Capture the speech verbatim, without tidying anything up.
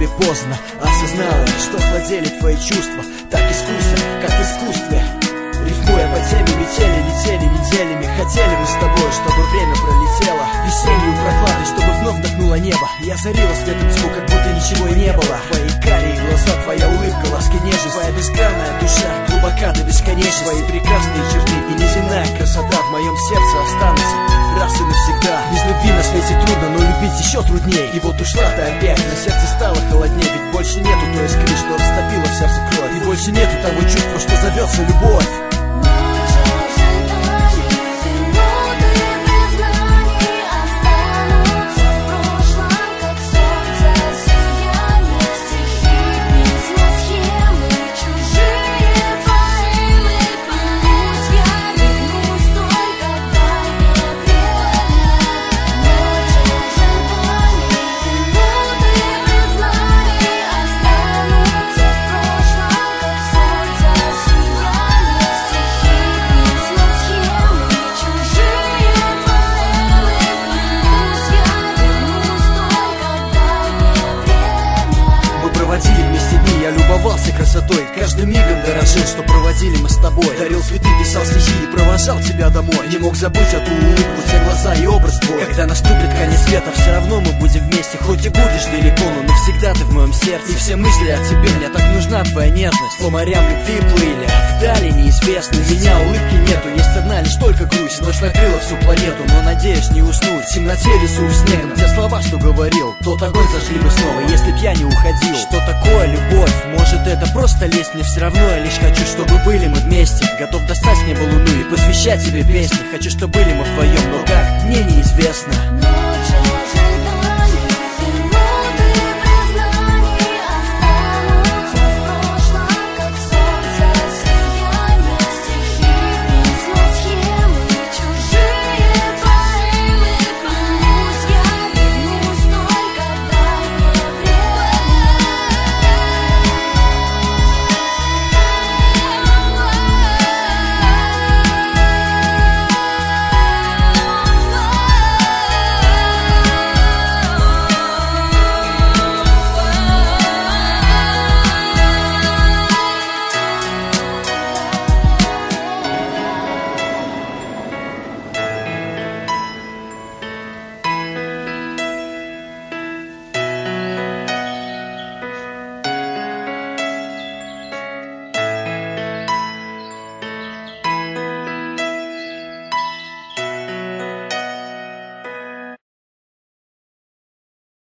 тебе поздно осознала, что владели твои чувства так искусно, как в искусстве. Рифмуя по теме, летели, летели неделями. Хотели мы с тобой, чтобы время пролетело весеннюю прохладой, чтобы вновь вдохнуло небо. Я зарила светом тьму, как будто ничего и не было. Твои карие глаза, твоя улыбка, ласки нежность, твоя безгранная душа, глубока до бесконечности. Твои прекрасные черты и неземная красота в моем сердце останутся раз и навсегда. Без любви на свете трудно, но любить еще трудней. И вот ушла ты опять, на сердце стало холоднее. Ведь больше нету той искры, что растопила в сердце кровь. И больше нету того чувства, что зовется любовь. Я любовался красотой, каждым мигом дорожил, что проводили мы с тобой. Дарил цветы, писал стихи и провожал тебя домой. Не мог забыть эту улыбку, те глаза и образ твой. Когда наступит конец света, все равно мы будем вместе. Хоть и будешь далеко, но навсегда ты в моем сердце. И все мысли о тебе, мне так нужна твоя нежность. По морям любви плыли, вдали неизвестно. Меня улыбки нету, есть одна лишь только грусть. Ночь накрыла всю планету, но надеюсь не уснуть. В темноте рисую снегом те слова, что говорил. Тот огонь зажгли бы снова, если б я не уходил. Что такое любовь? Может это просто лезть, мне все равно. Я лишь хочу, чтобы были мы вместе. Готов достать с неба луну и посвящать тебе песни. Хочу, чтобы были мы вдвоем, но как, мне неизвестно.